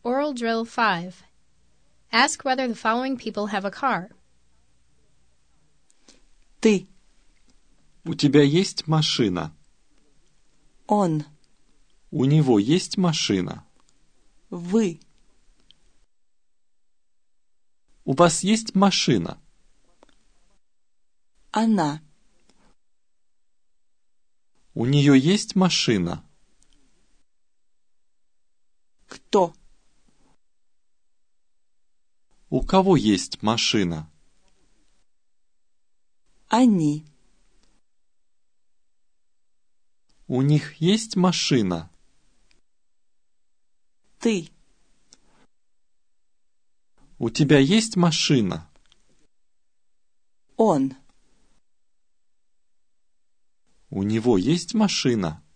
Oral Drill 5. Ask whether the following people have a car. Ты. У тебя есть машина? Он. У него есть машина? Вы. У вас есть машина? Она. У нее есть машина? Кто? У кого есть машина? Они. У них есть машина? Ты. У тебя есть машина? Он. У него есть машина?